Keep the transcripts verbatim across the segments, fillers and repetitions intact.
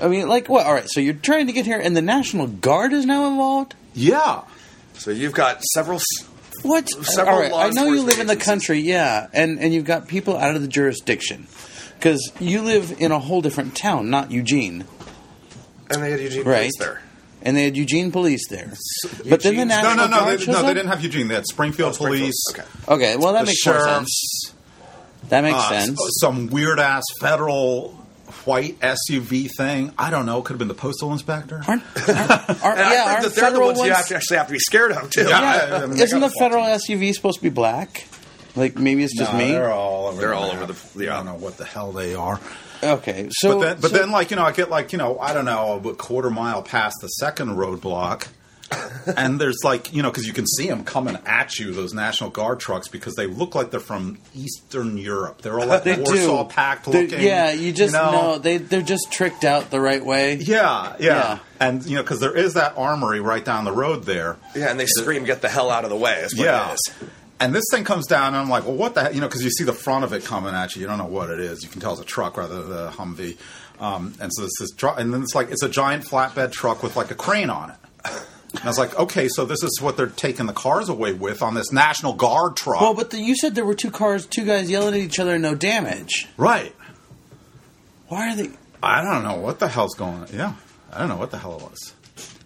I mean, like, what? All right, so you're trying to get here, and the National Guard is now involved? Yeah. So you've got several... What? Several All right, I know you live in the agencies. country, yeah, and, and you've got people out of the jurisdiction. Because you live in a whole different town, not Eugene. And they had Eugene Right. Police there. And they had Eugene Police there. But then the Eugene's- National No, no, no. Guard They, shows no, they up? didn't have Eugene. They had Springfield, Oh, Springfield. Police. Okay. Okay, well, that the makes more sense. sheriffs. That makes uh, sense. Some weird ass federal white S U V thing. I don't know. Could have been the postal inspector. Aren't, aren't, aren't, And yeah, I heard aren't that they're the federal ones, ones... you have to actually have to be scared of, too. Yeah. Yeah, I mean, they isn't got the a federal fault. S U V supposed to be black? Like, maybe it's just No, me? They're all over. They're the all map. over the- yeah. I don't know what the hell they are. Okay, so... But then, but so- then, like you know, I get like you know, I don't know, a quarter mile past the second roadblock, and there's like you know, because you can see them coming at you, those National Guard trucks, because they look like they're from Eastern Europe. They're all like They Warsaw do. Pact They're- looking. Yeah, you just you know? know they they're just tricked out the right way. Yeah, yeah, Yeah. and you know, because there is that armory right down the road there. Yeah, and they scream, get the hell out of the way, is what Yeah. it is. And this thing comes down, and I'm like, well, what the heck? You know, because you see the front of it coming at you. You don't know what it is. You can tell it's a truck rather than the Humvee. Um, and so it's this truck, and then it's like, it's a giant flatbed truck with like a crane on it. And I was like, okay, so this is what they're taking the cars away with on this National Guard truck. Well, but the, you said there were two cars, two guys yelling at each other and no damage. Right. Why are they... I don't know what the hell's going on. Yeah. I don't know what the hell it was.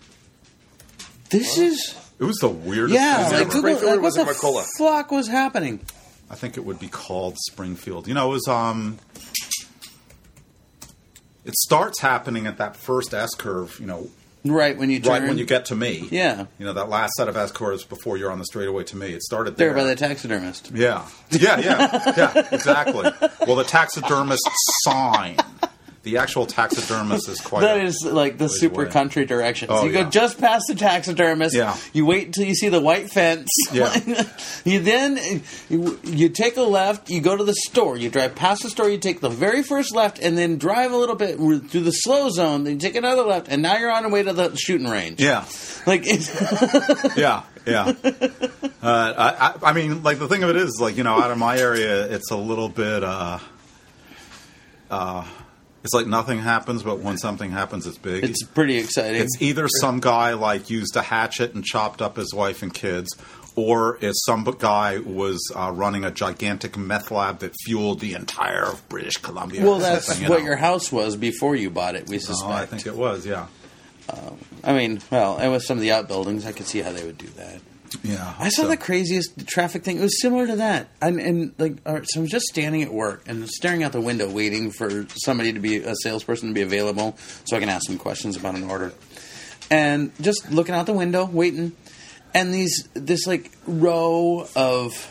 This is... It was the weirdest Yeah, thing like ever. Google, Springfield or like, was what it the Mercola? fuck was happening? I think it would be called Springfield. You know, it was, um... It starts happening at that first S-curve, you know, Right, when you turn... right when you get to me. Yeah. You know, that last set of S-curves before you're on the straightaway to me. It started there. There by the taxidermist. Yeah. Yeah, yeah, yeah, exactly. Well, the taxidermist sign. The actual taxidermist is quite... That a- is like the ways super away. country directions. Oh, you go yeah. just past the taxidermist. Yeah. You wait until you see the white fence. Yeah. You then you, you take a left. You go to the store. You drive past the store. You take the very first left, and then drive a little bit through the slow zone. Then you take another left, and now you're on the way to the shooting range. Yeah. Like it's Yeah, yeah. Uh, I, I, I mean, like, the thing of it is, like, you know, out of my area, it's a little bit... Uh, uh, it's like nothing happens, but when something happens, it's big. it's pretty exciting. It's either some guy like used a hatchet and chopped up his wife and kids, or it's some guy was uh, running a gigantic meth lab that fueled the entire of British Columbia. well, or that's something, you what know. your house was before you bought it. We suspect. Oh, I think it was, yeah, I mean, well, and with some of the outbuildings, I could see how they would do that. yeah. I saw So- the craziest traffic thing. It was similar to that. And, and like, all right, so I'm just standing at work and staring out the window, waiting for somebody to be a salesperson to be available, so I can ask them questions about an order. And just looking out the window, waiting, and these this like row of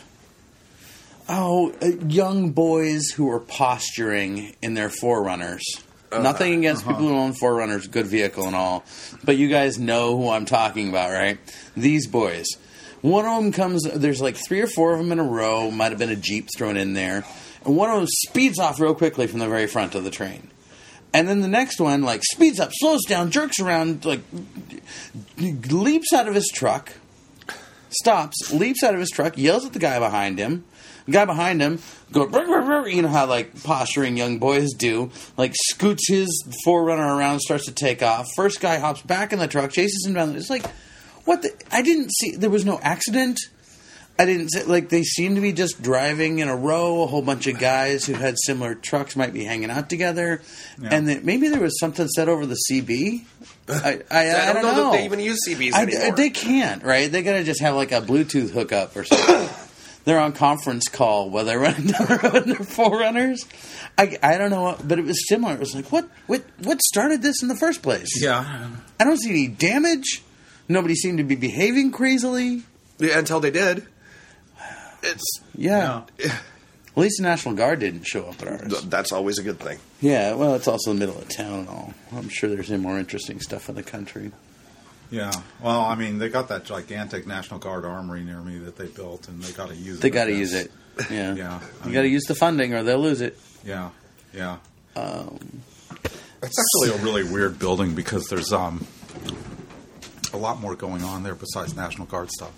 oh uh, young boys who are posturing in their Forerunners. Nothing against people who own Forerunners, good vehicle and all, but you guys know who I'm talking about, right? These boys. One of them comes, there's like three or four of them in a row, might have been a Jeep thrown in there, and one of them speeds off real quickly from the very front of the train. And then the next one, like, speeds up, slows down, jerks around, like, leaps out of his truck, stops, leaps out of his truck, yells at the guy behind him. The guy behind him goes, "Brr, brr, brr," you know how like posturing young boys do, like scoots his Forerunner around, starts to take off. First guy hops back in the truck, chases him down. It's like, what? The, I didn't see. There was no accident. I didn't see, like they seemed to be just driving in a row. A whole bunch of guys who had similar trucks might be hanging out together, Yeah. and then maybe there was something said over the C B. I, I, I, I don't know know that they even use C Bs I, anymore. they can't, right? They gotta just have like a Bluetooth hookup or something. They're on conference call while they're running down the road in their Forerunners. I, I don't know, what, but it was similar. It was like, what, what what started this in the first place? Yeah. I don't see any damage. Nobody seemed to be behaving crazily. Yeah, until they did. It's Yeah. At least the National Guard didn't show up at ours. that's always a good thing. Yeah, well, it's also the middle of town and all. I'm sure there's some more interesting stuff in the country. Yeah. Well, I mean, they got that gigantic National Guard armory near me that they built, and they got to use it. They got to I use guess. it. Yeah. Yeah. I You got to mean- use the funding or they'll lose it. Yeah. Yeah. Um, It's actually a really weird building because there's um a lot more going on there besides National Guard stuff.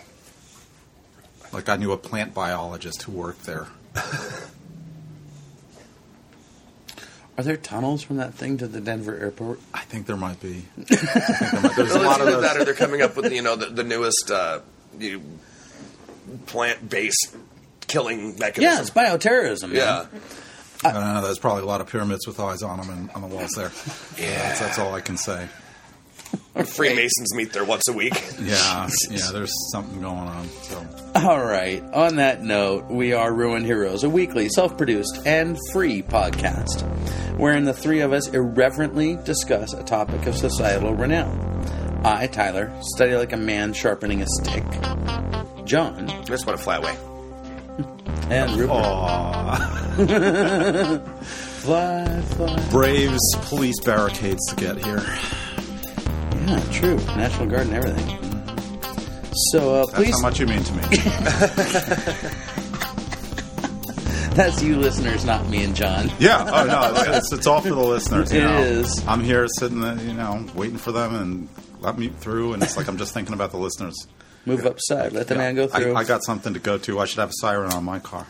Like I knew a plant biologist who worked there. Are there tunnels from that thing to the Denver airport? I think there might be. I think there might, there's a Well, lot of either those. that or they're coming up with, you know, the, the newest uh, you, plant-based killing Yeah, mechanism. it's bioterrorism. Man. Yeah. I don't know. There's probably a lot of pyramids with eyes on them and on the walls there. Yeah. That's, that's all I can say. Freemasons meet there once a week. Yeah, yeah. There's something going on. So. All right. On that note, we are Ruined Heroes, a weekly, self-produced, and free podcast, wherein the three of us irreverently discuss a topic of societal renown. I, Tyler, study like a man sharpening a stick. John I just want a flat way. and Rupert. Aw. Fly, fly. Braves police barricades to get here. Yeah, true. National Guard and everything. So, uh, That's please. how much you mean to me. That's you listeners, not me and John. Yeah. Oh no, it's, it's all for the listeners. You It know? is. I'm here sitting, there, you know, waiting for them and let me through, and it's like I'm just thinking about the listeners. Move upside. Let the Yeah. man go through. I, I got something to go to. I should have a siren on my car.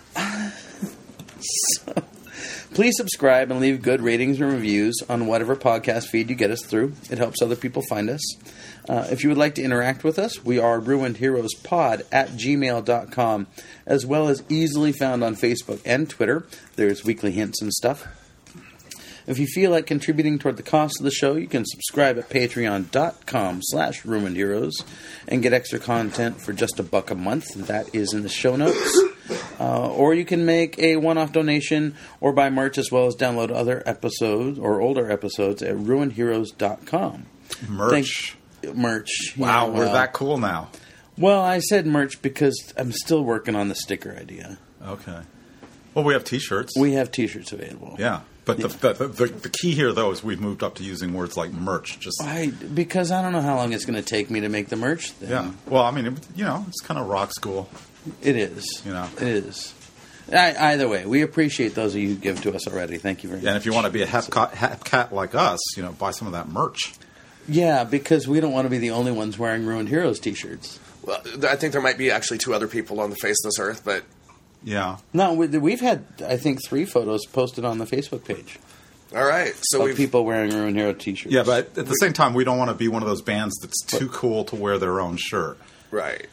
Please subscribe and leave good ratings and reviews on whatever podcast feed you get us through. It helps other people find us. Uh, if you would like to interact with us, we are ruined heroes pod at gmail dot com, as well as easily found on Facebook and Twitter. There's weekly hints and stuff. If you feel like contributing toward the cost of the show, you can subscribe at patreon.com slash ruined heroes and get extra content for just a buck a month. That is in the show notes. Uh, or you can make a one-off donation or buy merch as well as download other episodes or older episodes at ruined heroes dot com. Merch. Thank, merch. Wow, Yeah, we're well- that cool now. Well, I said merch because I'm still working on the sticker idea. Okay. Well, we have T-shirts. We have T-shirts available. yeah, but the, the, the the key here though is we've moved up to using words like merch. Just I because I don't know how long it's going to take me to make the merch thing. yeah. Well, I mean, it, you know, it's kind of rock school. It is. You know. It is. I, either way, we appreciate those of you who give to us already. Thank you very much. And if you want to be a hep cat, hep cat like us, you know, buy some of that merch. Yeah, because we don't want to be the only ones wearing Ruined Heroes T-shirts. Well, I think there might be actually two other people on the face of this earth, but Yeah. No, we- we've had, I think, three photos posted on the Facebook page all right. So of we've people wearing Ruined Hero T-shirts. Yeah, but at the same time, we don't want to be one of those bands that's too cool to wear their own shirt. right.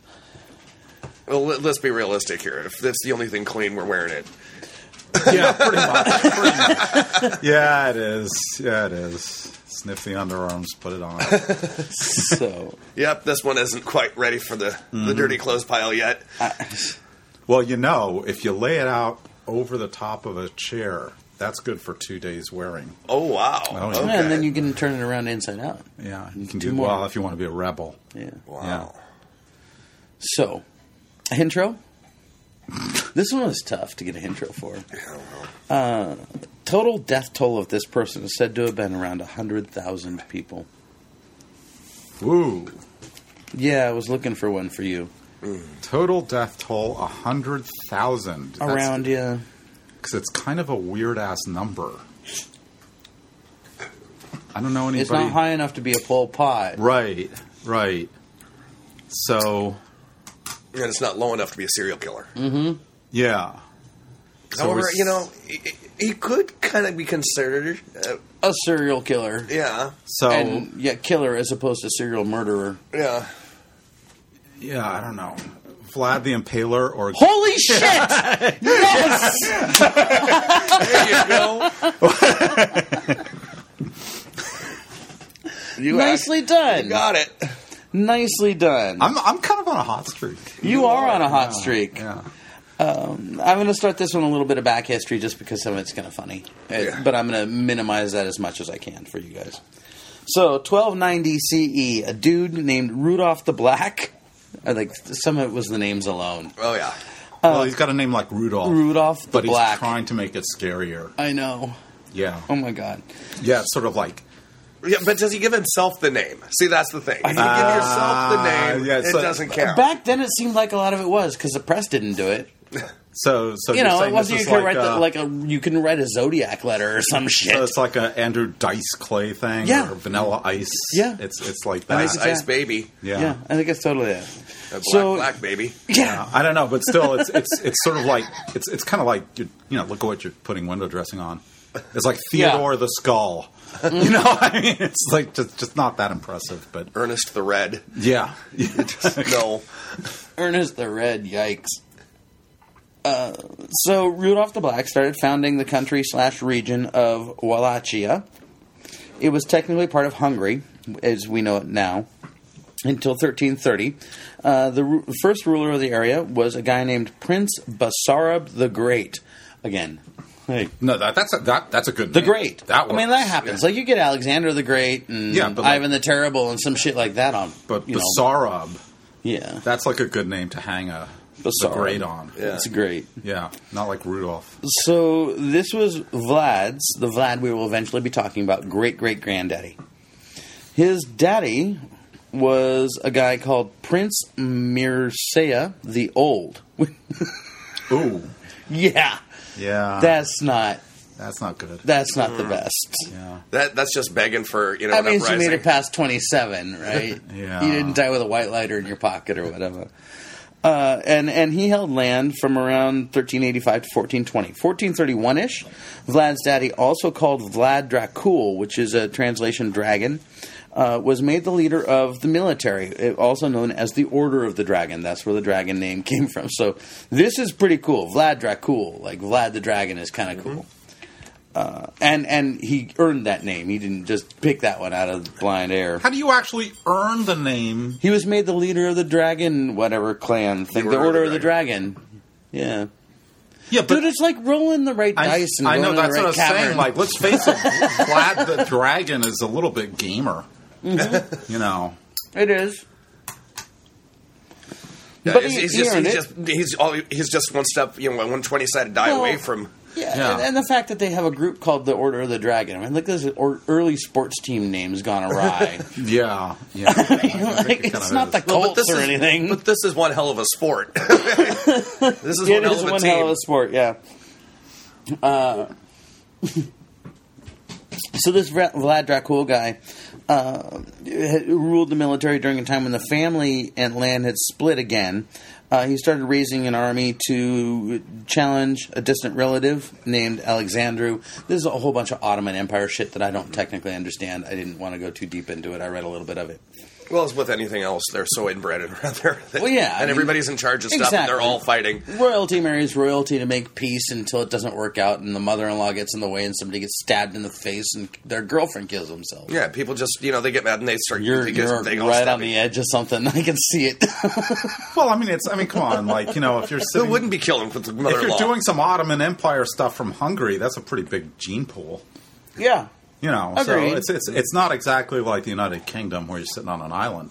Well, let, let's be realistic here. If that's the only thing clean, we're wearing it. Yeah, pretty much. Pretty much. Yeah, it is. Yeah, it is. Sniff the underarms, put it on. So, Yep, this one isn't quite ready for the, Mm-hmm. the dirty clothes pile yet. Well, you know, if you lay it out over the top of a chair, that's good for two days wearing. Oh, wow. Oh, yeah. Okay. yeah, and then you can turn it around inside out. Yeah, you can Two do more. well if you want to be a rebel. Yeah. Wow. Yeah. So, intro. This one was tough to get an intro for. Uh, total death toll of this person is said to have been around one hundred thousand people. Woo. Yeah, I was looking for one for you. Total death toll, one hundred thousand. Around, yeah. Because it's kind of a weird-ass number. I don't know anybody. It's not high enough to be a Pol Pot. Right, right. So, And it's not low enough to be a serial killer. yeah. So However, it's- you know, he, he could kind of be considered, uh, A serial killer. yeah, So, And, yeah, killer as opposed to serial murderer. yeah. yeah, I don't know. Vlad the Impaler or... Holy shit! Yes! There you go. you Nicely act- done. you got it. Nicely done. I'm, I'm kind of on a hot streak. you are on a hot Yeah, streak. Yeah. I'm going to start this one a little bit of back history just because some of it's kind of funny. Uh, Yeah. But I'm going to minimize that as much as I can for you guys. So, twelve ninety C E, a dude named Rudolph the Black. I like some of it was the names alone. Oh, yeah. Well, he's got a name like Rudolph. Rudolph the but Black. he's trying to make it scarier. I know. Yeah. Oh my god. Yeah, it's sort of like... Yeah, but does he give himself the name? See, that's the thing. If you give yourself the name, Uh, yeah, it so- doesn't count. Back then, it seemed like a lot of it was because the press didn't do it. So, so You you're know, saying it wasn't this you is could write the, uh, like a you can write a Zodiac letter or some shit. So it's like a Andrew Dice Clay thing, Yeah. or Vanilla Ice. Yeah. it's it's like I that. think Ice, ice baby. yeah. yeah, I think it's totally that. A black, So- black baby. Yeah. I don't know, but still, it's it's it's sort of like it's it's kind of like you you know look at what you're putting window dressing on. It's like Theodore Yeah. the Skull. You know, I mean, it's like just, just not that impressive. But Ernest the Red. yeah, No. Ernest the Red, yikes. Uh, so Rudolph the Black started founding the country slash region of Wallachia. It was technically part of Hungary, as we know it now, until thirteen thirty. Uh, the ru- first ruler of the area was a guy named Prince Basarab the Great. Again, hey, no, that, that's a that, that's a good the name. Great. That I mean, works. that happens. Like you get Alexander the Great and Yeah, but like- Ivan the Terrible and some shit like that on. But you know, Basarab, yeah, that's like a good name to hang a the Basarab. Great on. Yeah. it's great. Yeah, not like Rudolph. So this was Vlad's, the Vlad we will eventually be talking about, great-great-granddaddy. His daddy was a guy called Prince Mircea the Old. Ooh, yeah, yeah, that's not that's not good. that's not the best. Yeah, That that's just begging for, you know, That an means you uprising. made it past twenty-seven, right? Yeah. You didn't die with a white lighter in your pocket or whatever. Uh, and, and he held land from around thirteen eighty-five to fourteen twenty. fourteen thirty-one-ish, Vlad's daddy, also called Vlad Dracul, which is a translation dragon, uh, was made the leader of the military, also known as the Order of the Dragon. That's where the dragon name came from. So this is pretty cool. Vlad Dracul, like Vlad the Dragon, is kind of cool. Uh, and and he earned that name. He didn't just pick that one out of blind air. how do you actually earn the name? He was made the leader of the dragon, whatever clan thing. The Order, of the Dragon. Yeah. Yeah, but Dude, it's like rolling the right I, dice and I going know to that's the right what I was cavern. saying. Like, let's face it, Vlad the Dragon is a little bit gamer. Mm-hmm. You know, It is. Yeah, But he's, he- he's he just earned he's it. just he's all he's just one step, you know, one twenty-sided die Well, away from. Yeah, Yeah. And, and the fact that they have a group called the Order of the Dragon. I mean, look, this or, early sports team names gone awry. yeah, yeah. Like, it's not the Well, but Colts this or is, anything. But this is one hell of a sport. this is It one hell is of a one team. hell of a sport, yeah. Uh, so this Vla- Vlad Dracul guy uh, had ruled the military during a time when the family and land had split again. Uh, he started raising an army to challenge a distant relative named Alexandru. This is a whole bunch of Ottoman Empire shit that I don't technically understand. I didn't want to go too deep into it. I read a little bit of it. Well, as with anything else, they're so inbred and rather. Well, yeah, I and mean, everybody's in charge of stuff, and they're exactly. all fighting. Royalty marries royalty to make peace until it doesn't work out, and the mother-in-law gets in the way, and somebody gets stabbed in the face, and their girlfriend kills themselves. Yeah, people just, you know, they get mad and they start. You're, they get- you're they all right start- on the edge of something. I can see it. Well, I mean, it's. I mean, come on. Like, you know, if you're Who sitting, wouldn't be killing with the if mother-in-law? you're doing some Ottoman Empire stuff from Hungary, that's a pretty big gene pool. Yeah. You know, Agreed. so it's it's it's not exactly like the United Kingdom where you're sitting on an island.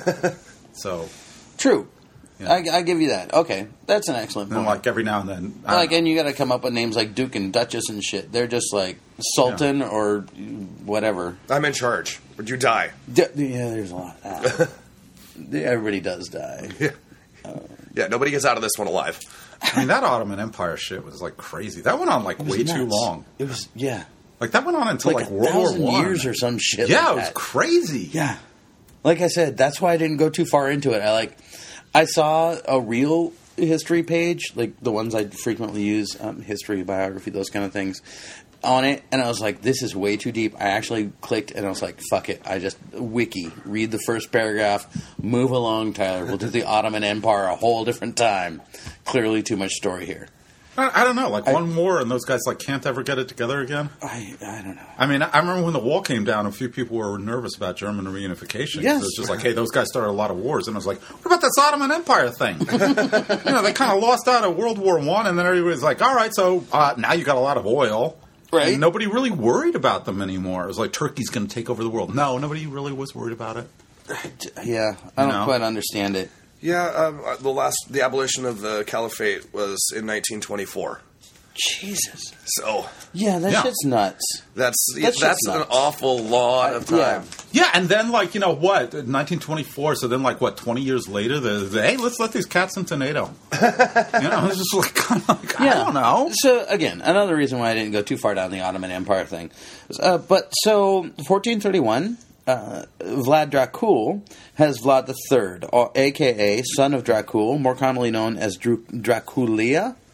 So, True. Yeah. I, I give you that. Okay. That's an excellent and point. like every now and then, I don't Like, know. and you got to come up with names like Duke and Duchess and shit. They're just like Sultan or whatever. I'm in charge. Would you die? D- yeah, there's a lot of that. Everybody does die. Yeah. Yeah, nobody gets out of this one alive. I mean, that Ottoman Empire shit was like crazy. That went on like It was way too nuts. long. It was, yeah. Like that went on until Like, like, a World War thousand One. years or some shit Yeah, like it was that. crazy. Yeah. Like I said, that's why I didn't go too far into it. I like, I saw a real history page, like the ones I frequently use, um, history, biography, those kind of things, on it, and I was like, this is way too deep. I actually clicked, and I was like, fuck it. I just, wiki, read the first paragraph, move along, Tyler. We'll do the Ottoman Empire a whole different time. Clearly too much story here. I, I don't know. Like one more, and those guys like can't ever get it together again. I I don't know. I mean, I remember when the wall came down, a few people were nervous about German reunification. Yes. It was just like, hey, those guys started a lot of wars, and I was like, what about this Ottoman Empire thing? You know, they kind of lost out of World War One, and then everybody's like, all right, so uh, now you got a lot of oil. Right. And nobody really worried about them anymore. It was like Turkey's going to take over the world. No, nobody really was worried about it. Yeah, I don't know? quite understand it. Yeah, um, uh, the last the abolition of the caliphate was in nineteen twenty-four. Jesus. So Yeah, that Yeah. shit's nuts. that's That that's shit's an nuts. awful lot of Yeah. time. Yeah, and then like you know what, nineteen twenty-four. So then like what, twenty years later, the, the hey, let's let these cats into NATO. You know, it's just like kind of like Yeah. I don't know. So again, another reason why I didn't go too far down the Ottoman Empire thing. Uh, but so fourteen thirty-one, uh, Vlad Dracul has Vlad the Third, a k a son of Dracul, more commonly known as Dru- Draculia.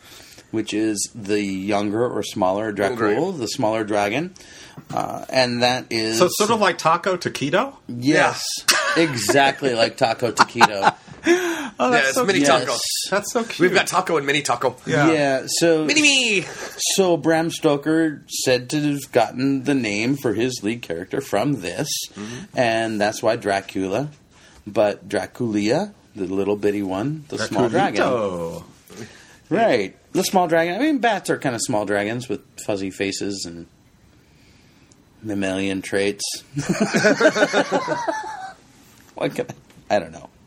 which is the younger or smaller Dracul, dragon. the smaller dragon. Uh, and that is... So sort of like Taco Taquito? Yes, exactly like Taco Taquito. Oh, Yeah, it's so mini cute. taco. Yes. That's so cute. We've got taco and mini taco. Yeah. Yeah, so... Mini me. So Bram Stoker said to have gotten the name for his lead character from this, Mm-hmm. and that's why Dracula. But Draculia, the little bitty one, the small dragon. Draculito. Right. The small dragon. I mean, bats are kind of small dragons with fuzzy faces and mammalian traits. What can I, I don't know.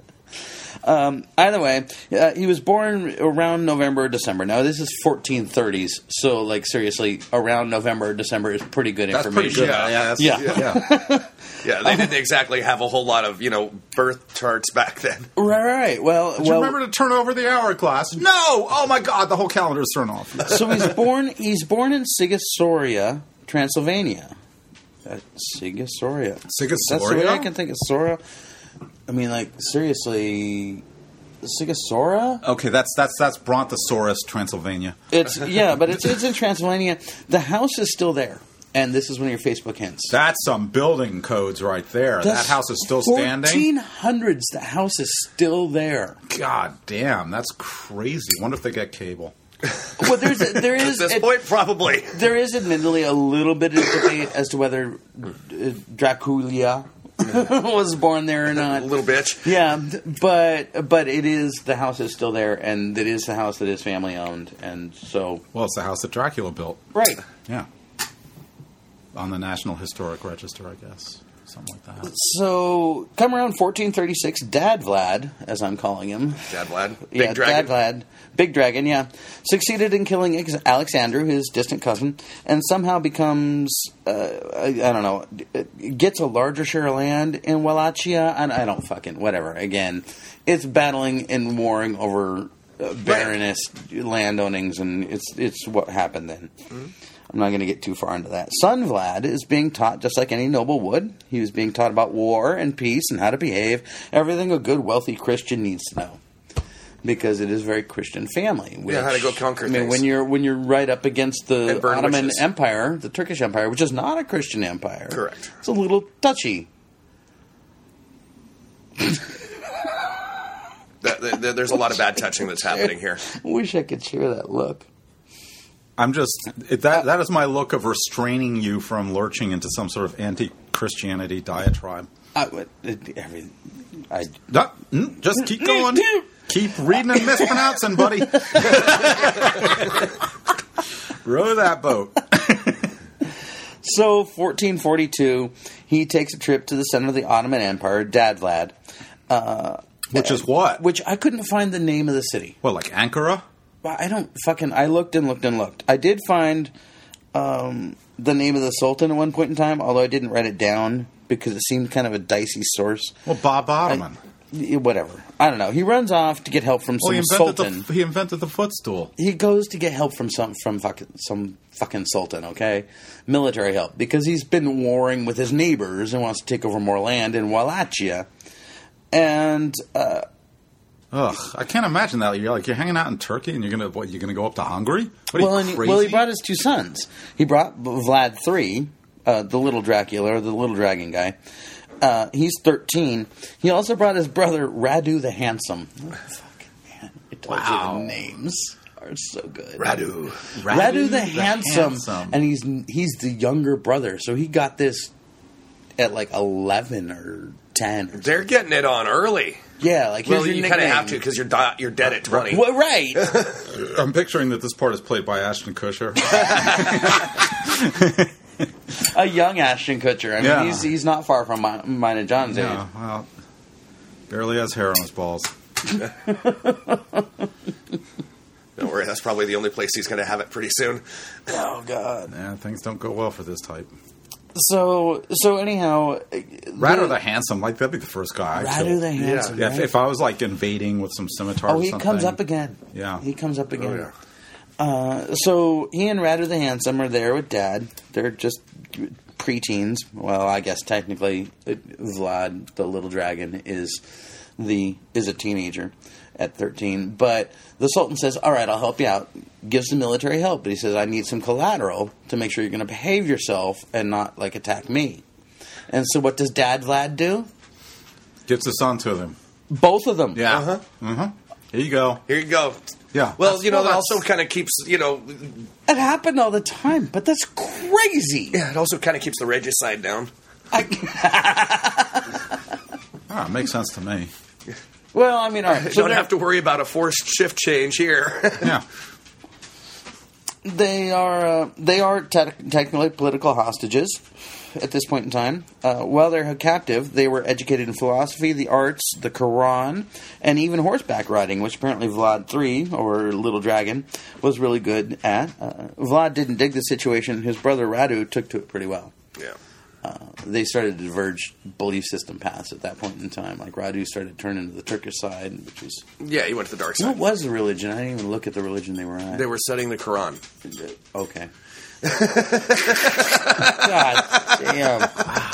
Um, either way, uh, he was born around November or December. Now, this is fourteen thirties, so, like, seriously, around November or December is pretty good That's information. pretty good. Yeah, that's, Yeah. yeah. Yeah, they didn't exactly have a whole lot of, you know, birth charts back then. Right, right. Well, Did you well remember to turn over the hourglass? No! Oh my god, the whole calendar's thrown off. so he's born he's born in Sigisauria, Transylvania. Uh, Sigisauria. Sigisauria? That's the way I can think of Sora. I mean, like, seriously, Sigisauria? Okay, that's that's that's Brontosaurus, Transylvania. It's yeah, but it's it's in Transylvania. The house is still there, and this is one of your Facebook hints. That's some building codes right there. That's that house is still standing. fourteen hundreds. The house is still there. God damn, that's crazy. Wonder if they get cable. Well, there's there is At this it- point, probably. there is admittedly a little bit of debate as to whether uh, Draculia was born there or not. Little bitch. Yeah, but but it is the house is still there, and it is the house that his family owned, and so Well, it's the house that Dracula built. right. Yeah. On the National Historic Register, I guess. Something like that. So come around fourteen thirty-six, Dad Vlad, as I'm calling him, Dad Vlad. Big yeah, dragon. Dad Vlad, Big Dragon, yeah, succeeded in killing Ex- Alexander, his distant cousin, and somehow becomes uh, I, I don't know, gets a larger share of land in Wallachia. I, I don't fucking whatever. Again, it's battling and warring over uh, Baroness land ownings, and it's it's what happened then. Mm-hmm. I'm not going to get too far into that. Son Vlad is being taught just like any noble would. He was being taught about war and peace and how to behave, everything a good, wealthy Christian needs to know, because it is a very Christian family. Which, Yeah, how to go conquer I mean, things. when you're when you're right up against the And burn Ottoman witches. Empire, the Turkish Empire, which is not a Christian empire. Correct. It's a little touchy. That, that, there's a lot of bad touching that's happening here. I wish I could share that look. I'm just it, that that is my look of restraining you from lurching into some sort of anti-Christianity diatribe. I, would- it, every, I, No, mm, just keep going. Keep reading and mispronouncing, buddy. Row that boat. So, fourteen forty-two, he takes a trip to the center of the Ottoman Empire, Dad Vlad, uh, Which is what? which I couldn't find the name of the city. What, like Ankara? Well, I don't fucking. I looked and looked and looked. I did find um, the name of the Sultan at one point in time, although I didn't write it down because it seemed kind of a dicey source. Well, Bob Ottoman. I- whatever. I don't know. He runs off to get help from Well, some he invented, sultan. the, he invented the footstool. He goes to get help from some from fucking, some fucking sultan, okay? Military help. Because he's been warring with his neighbors and wants to take over more land in Wallachia. And, uh, Ugh, I can't imagine that. You're like you're hanging out in Turkey and you're gonna what? You're gonna go up to Hungary? What are well, you and he, crazy? well, he brought his two sons. He brought Vlad three, uh, the little Dracula, or the little dragon guy. Uh, he's thirteen. He also brought his brother, Radu the Handsome. Oh, fucking man. I told Wow. you the names are so good. Radu. Radu, the, handsome. Handsome. And he's he's the younger brother, so he got this at like eleven or ten. Or They're getting it on early. yeah, like Well, here's you your kind of nickname. have to because you're di- you're dead at twenty. Well, right. I'm picturing that this part is played by Ashton Kutcher. A young Ashton Kutcher. I mean, Yeah. he's he's not far from my, mine and John's age. Yeah, well, barely has hair on his balls. Don't worry, that's probably the only place he's going to have it pretty soon. Oh God. Yeah, things don't go well for this type. So so anyhow, Radu the Handsome, like that'd be the first guy I'd Radu kill. the Handsome. Yeah, if, right? if I was like invading with some scimitar oh, or he something. comes up again. Yeah. he comes up again. Oh, yeah. Uh, so he and Radu the Handsome are there with Dad. They're just preteens. Well, I guess technically uh, Vlad the little dragon is the is a teenager, at thirteen. But the Sultan says, all right, I'll help you out. Gives the military help. But he says, I need some collateral to make sure you're going to behave yourself and not, like, attack me. And so what does Dad Vlad do? Gives the son to them. Both of them. Yeah. Uh-huh. Mm-hmm. Here you go. Here you go. Yeah. Well, That's- you know, well, that that's- also kind of keeps, you know, It happened all the time, but that's crazy. yeah, it also kind of keeps the regicide down. I, Ah, makes sense to me. well, I mean, all right. You So don't they're- have to worry about a forced shift change here. Yeah. They are uh, they are te- technically political hostages at this point in time. Uh, while they're captive, they were educated in philosophy, the arts, the Quran, and even horseback riding, which apparently Vlad the Third, or Little Dragon, was really good at. Uh, Vlad didn't dig the situation. His brother Radu took to it pretty well. Yeah. Uh, they started to diverge belief system paths at that point in time. Like Radu started turning to the Turkish side, which was... Yeah, he went to the dark What side. was the religion? I didn't even look at the religion they were at. They were studying the Quran. Okay. God damn.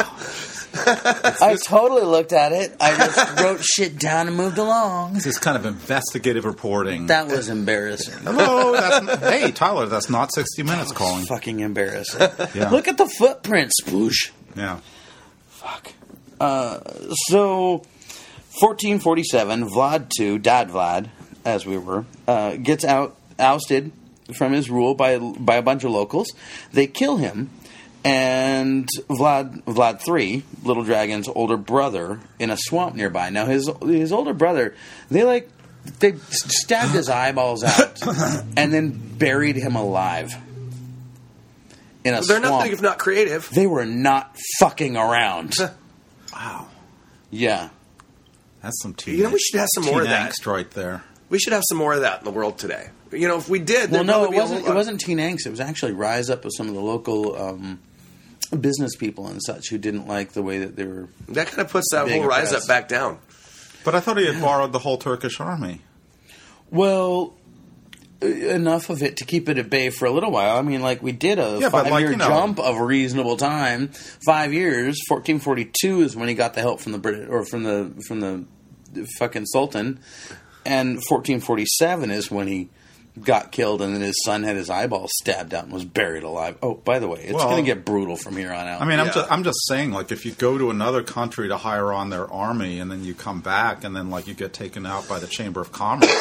I totally looked at it. I just wrote shit down and moved along. This is kind of investigative reporting. That was embarrassing. Hello. That's not, hey, Tyler, that's not sixty minutes calling. Fucking embarrassing. Yeah. Look at the footprint, sploosh. Yeah. Fuck. Uh, so, fourteen forty-seven, Vlad the Second, Dad Vlad, as we were, uh, gets out ousted from his rule by by a bunch of locals. They kill him, and Vlad Vlad the Third, Little Dragon's older brother, in a swamp nearby. Now his his older brother, they like they stabbed his eyeballs out and then buried him alive in a They're swamp. nothing if not creative. They were not fucking around. Wow. Yeah. That's some teen. You know, we should have some more of teen that. angst right there. We should have some more of that in the world today. You know, if we did, Well, there'd no, probably it be a wasn't. whole It lot- wasn't teen angst. It was actually rise up of some of the local um, business people and such who didn't like the way that they were. That kind of puts that Being whole rise up oppressed. back down. But I thought he had borrowed the whole Turkish army. Well, e- enough of it to keep it at bay for a little while. I mean, like we did a Yeah, but, five like, year you know- jump of a reasonable time. Five years. Fourteen forty two is when he got the help from the Brit or from the from the fucking Sultan, and fourteen forty seven is when he got killed, and then his son had his eyeballs stabbed out and was buried alive. Oh, by the way, it's Well, going to get brutal from here on out. I mean, I'm Yeah. just I'm just saying, like, if you go to another country to hire on their army, and then you come back, and then like you get taken out by the Chamber of Commerce,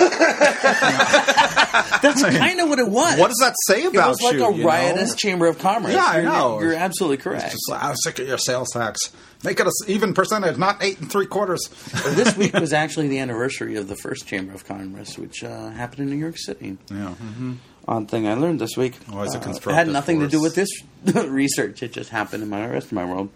That's kind of what it was. what does that say It about was like you? a you know? riotous Chamber of Commerce. Yeah, I You're- know. You're absolutely correct. Just like, I'm sick of your sales tax. Make it an even percentage, not eight and three quarters. This week was actually the anniversary of the first Chamber of Commerce, which uh, happened in New York City. Yeah. Odd thing I learned this week. Always a Uh, it constructive had nothing force. to do with this research. It just happened in my rest of my world.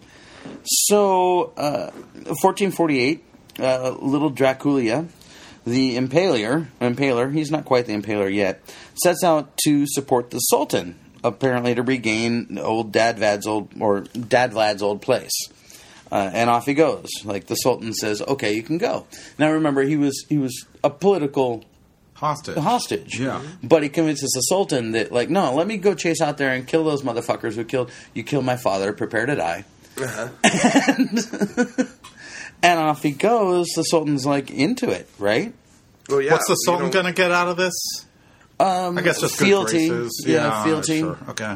So, uh, fourteen forty-eight, uh, little Draculia, the impaler, impaler, he's not quite the impaler yet, sets out to support the Sultan, apparently to regain old Dad Vlad's old, or Dad Vlad's old place. Uh, and off he goes. Like the Sultan says, "Okay, you can go." Now remember, he was he was a political Hostage. hostage. Yeah. But he convinces the Sultan that, like, no, let me go chase out there and kill those motherfuckers who killed you. Killed my father. Prepare to die. Uh-huh. and, and off he goes. The Sultan's like into it, right? Well, yeah, What's the you Sultan know, going to get out of this? Um, I guess just good fealty. graces. Yeah, fealty. Sure. Okay.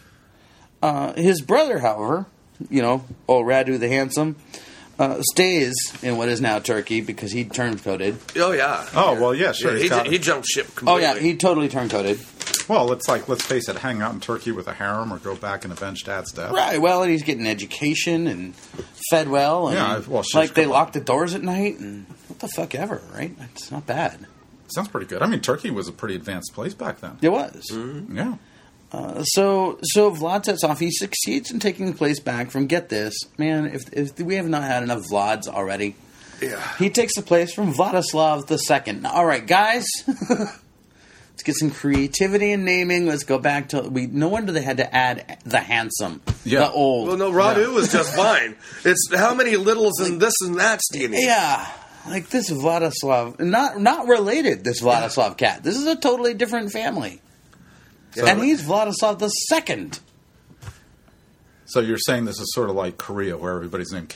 Uh, his brother, however, you know, old Radu the Handsome, uh, stays in what is now Turkey because he turncoated. Oh yeah. Oh, well, yeah, sure, Yeah, he's he, got he it. jumped ship. Oh Completely. yeah, he totally turncoated. Well, it's like, let's face it, hang out in Turkey with a harem or go back and avenge Dad's death. Right. Well, and he's getting education and fed well, and Yeah, well, shish like they kebab. lock the doors at night, and what the fuck ever, right? It's not bad. Sounds pretty good. I mean, Turkey was a pretty advanced place back then. It was. Yeah. Uh, so, so Vlad sets off. He succeeds in taking the place back from. Get this, man. If, if we have not had enough Vlads already, Yeah. he takes the place from Vladislav the Second. All right, guys. Let's get some creativity in naming. Let's go back to we. No wonder they had to add the handsome, Yeah. the old. Well, no, Radu was just fine. It's how many littles and this and that do you need? Yeah, like this Vladislav, not not related. This Vladislav cat. This is a totally different family, So- and he's Vladislav the Second. So you're saying this is sort of like Korea, where everybody's named Kim?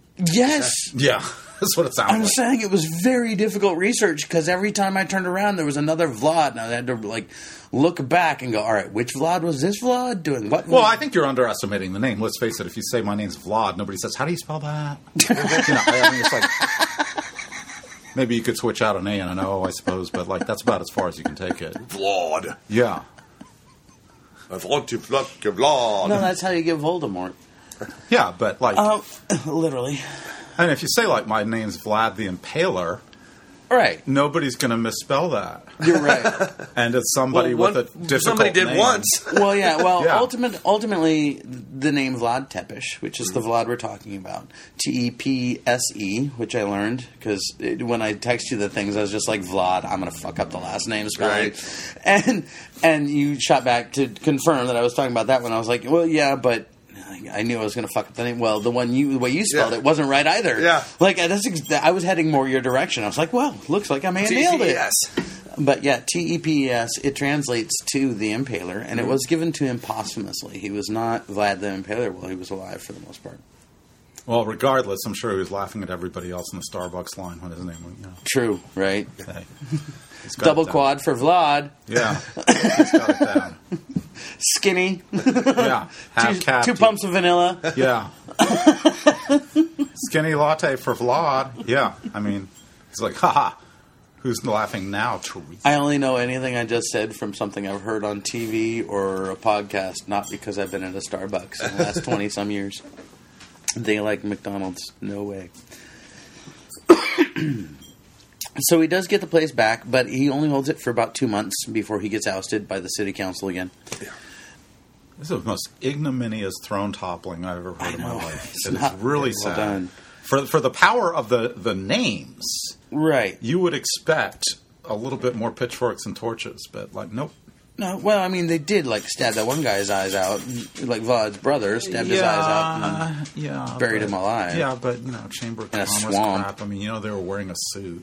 Yes. Yeah, that's what it sounds I'm like. saying it was very difficult research because every time I turned around, there was another Vlad, and I had to like look back and go, "All right, which Vlad was this Vlad doing what?" Well, I think you're underestimating the name. Let's face it. If you say my name's Vlad, nobody says, "How do you spell that?" you know, I mean, it's like maybe you could switch out an A and an O, I suppose, but like that's about as far as you can take it. Vlad. Yeah. I want to pluck your Vlad. no, that's how you get Voldemort. Yeah, but like, Um, literally, and if you say like my name's Vlad the Impaler, right? nobody's going to misspell that. You're right. And it's somebody Well, with one- a difficult somebody did name. once. Well, yeah. Well, Yeah. ultimate, ultimately, the name Vlad Tepes, which is the Vlad we're talking about, T E P S E, which I learned because when I text you the things, I was just like Vlad. I'm gonna fuck up the last name spelling, Right. and and you shot back to confirm that I was talking about that one. I was like, well, yeah, but. I knew I was going to fuck up the name. Well, the one you, the way you spelled Yeah. it wasn't right either. Yeah. like that's ex- I was heading more your direction. I was like, well, looks like I may have nailed it. Yes. But yeah, T E P E S, it translates to the Impaler, and Mm-hmm. it was given to him posthumously. He was not Vlad the Impaler while he was alive for the most part. Well, regardless, I'm sure he was laughing at everybody else in the Starbucks line when his name went. You know, True, right? hey, he's got Double it down. quad for Vlad. Yeah, he's got it down. Skinny. Yeah, half two, cap. two pumps of vanilla. Yeah. Skinny latte for Vlad. Yeah, I mean, he's like, haha. Who's laughing now, Teresa? I only know anything I just said from something I've heard on T V or a podcast, not because I've been at a Starbucks in the last twenty-some years. They like McDonald's. No way. So he does get the place back, but he only holds it for about two months before he gets ousted by the city council again. This is the most ignominious throne toppling I've ever heard in my know. life. It's It is not really very well sad. done. For for the power of the, the names, Right. you would expect a little bit more pitchforks and torches, but like, nope. No, well, I mean, they did, like, stab that one guy's eyes out. Like, Vlad's brother stabbed his eyes out and yeah, buried but- him alive. Yeah, but you know, Chamber of In a Commerce swamp. crap. I mean, you know, they were wearing a suit.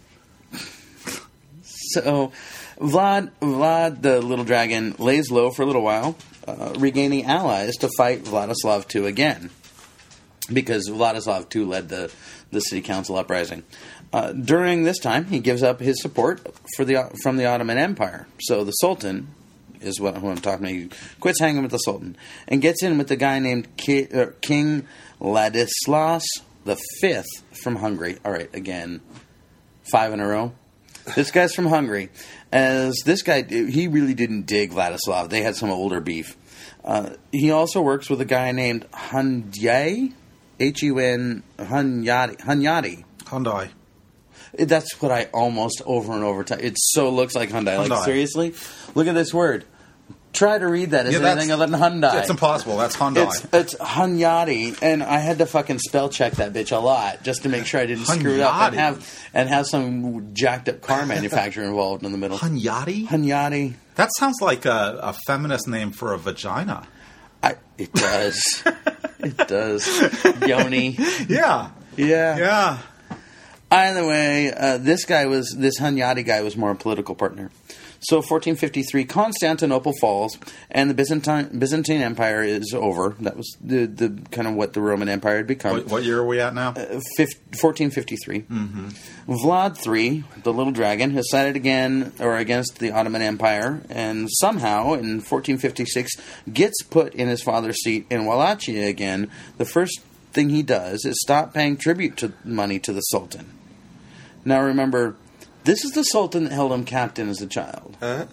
So, Vlad, Vlad, the little dragon, lays low for a little while, uh, regaining allies to fight Vladislav the Second again, because Vladislav the Second led the, the city council uprising. Uh, during this time, he gives up his support for the from the Ottoman Empire. So the Sultan is what who I'm talking to. He quits hanging with the Sultan and gets in with the guy named Ki, uh, King Ladislas the Fifth from Hungary. All right, again, five in a row. This guy's from Hungary. As this guy, he really didn't dig Vladislav. They had some older beef. Uh, he also works with a guy named Hunyadi, H U N Hunyadi. Hunyadi. Hyundai. That's what I almost over and over. T- it so looks like Hyundai. Like Hyundai. seriously, look at this word. Try to read that as Yeah, that's- anything other than Hyundai. It's impossible. That's Hyundai. It's, it's Hunyadi, and I had to fucking spell check that bitch a lot just to make sure I didn't screw it up and Hunyadi. have and have some jacked up car manufacturer involved in the middle. Hunyadi? Hunyadi. That sounds like a, a feminist name for a vagina. I, it does. It does. Yoni. Yeah. Yeah. Yeah. Either way, uh, this guy was this Hunyadi guy was more a political partner. So, fourteen fifty-three, Constantinople falls, and the Byzantine Byzantine Empire is over. That was the the kind of what the Roman Empire had become. What, what year are we at now? Uh, fif- fourteen fifty-three. Mm-hmm. Vlad the Third, the little dragon, has sided again or against the Ottoman Empire, and somehow in fourteen fifty-six gets put in his father's seat in Wallachia again. The first thing he does is stop paying tribute to money to the Sultan. Now remember, this is the Sultan that held him captain as a child. Huh?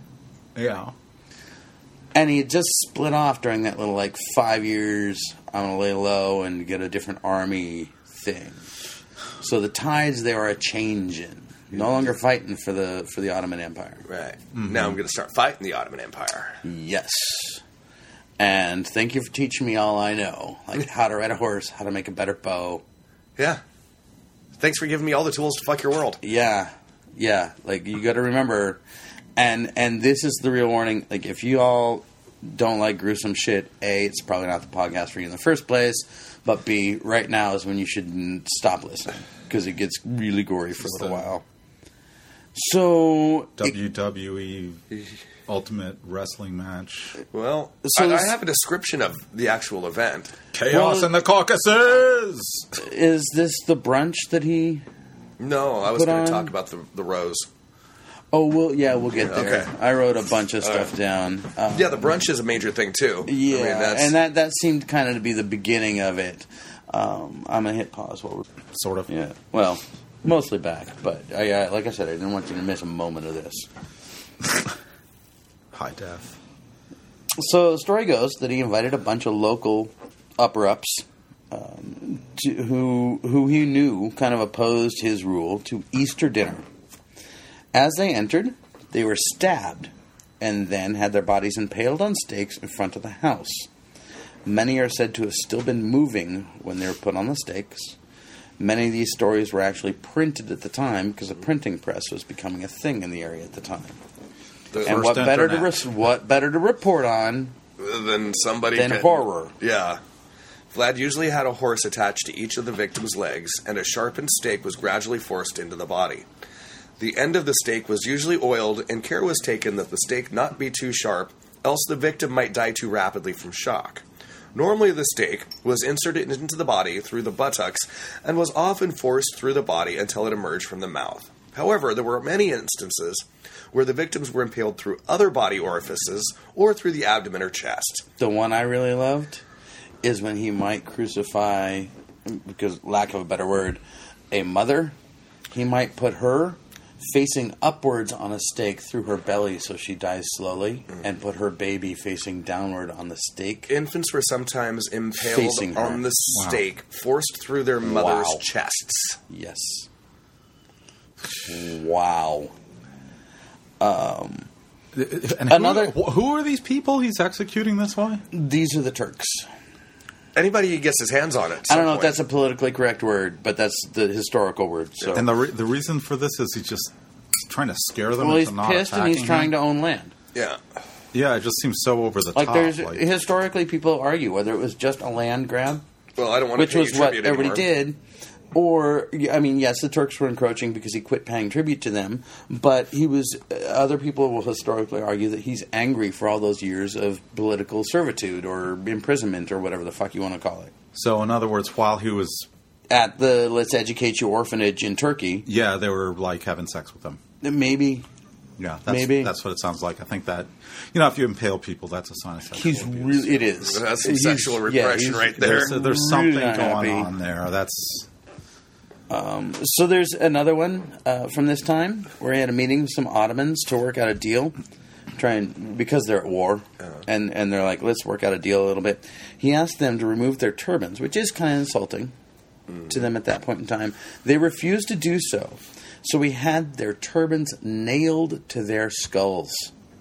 Yeah. And he had just split off during that little, like, five years, I'm going to lay low and get a different army thing. So the tides there are changing. No longer fighting for the for the Ottoman Empire. Right. Now I'm going to start fighting the Ottoman Empire. Yes. And thank you for teaching me all I know. Like how to ride a horse, how to make a better bow. Yeah. Thanks for giving me all the tools to fuck your world. Yeah. Yeah. Like you got to remember, and and this is the real warning. Like if you all don't like gruesome shit, A, it's probably not the podcast for you in the first place. But B, right now is when you should stop listening because it gets really gory for a little while. So W W E Ultimate Wrestling Match. Well, So I, I this- have a description of the actual event. Chaos Well- in the Caucasus! is this the brunch that he? No, I was Put going on- to talk about the the rose. Oh, well, yeah, we'll get there. Okay. I wrote a bunch of stuff down. Um, Yeah, the brunch is a major thing too. yeah, I mean, that's, and that that seemed kind of to be the beginning of it. Um, I'm gonna hit pause while we're Sort of. yeah. Well, mostly back, but I, I, like I said, I didn't want you to miss a moment of this. High def. So the story goes that he invited a bunch of local upper ups um, to, who who he knew kind of opposed his rule to Easter dinner. As they entered, they were stabbed and then had their bodies impaled on stakes in front of the house. Many are said to have still been moving when they were put on the stakes. Many of these stories were actually printed at the time because a printing press was becoming a thing in the area at the time. the, And First what better to internet. re- what better to report on than somebody than getting- horror? Yeah. Vlad usually had a horse attached to each of the victim's legs, and a sharpened stake was gradually forced into the body. The end of the stake was usually oiled, and care was taken that the stake not be too sharp, else the victim might die too rapidly from shock. Normally, the stake was inserted into the body through the buttocks and was often forced through the body until it emerged from the mouth. However, there were many instances where the victims were impaled through other body orifices or through the abdomen or chest. The one I really loved is when he might crucify, because lack of a better word, a mother. He might put her facing upwards on a stake through her belly so she dies slowly, and put her baby facing downward on the stake. Infants were sometimes impaled Facing her. on the Wow. stake, forced through their mother's Wow. chests. Yes. Wow. Um, And Another- who, who are these people he's executing this way? these are the Turks. Anybody who gets his hands on it. at I don't know some if that's a politically correct word, but that's the historical word. So. And the re- the reason for this is he's just trying to scare them well, into he's not pissed and he's attacking trying him. to own land. Yeah. Yeah, it just seems so over the Like top. there's like- historically, people argue whether it was just a land grab, Well, I don't want to which pay was you what tribute everybody anymore. did, or I mean, yes, the Turks were encroaching because he quit paying tribute to them, but he was. Other people will historically argue that he's angry for all those years of political servitude or imprisonment or whatever the fuck you want to call it So, in other words, while he was, at the Let's Educate You orphanage in Turkey. yeah, they were like having sex with him. Maybe Yeah, that's, Maybe. that's what it sounds like. I think that, you know, if you impale people, that's a sign of sexual he's abuse. really. It is. That's some He's- sexual yeah, repression he's- right there. There's, there's Really something not going happy. on there. That's So there's another one uh, from this time where he had a meeting with some Ottomans to work out a deal, trying because they're at war, and and they're like, let's work out a deal a little bit. He asked them to remove their turbans, which is kind of insulting to them at that point in time. They refused to do so, so he had their turbans nailed to their skulls.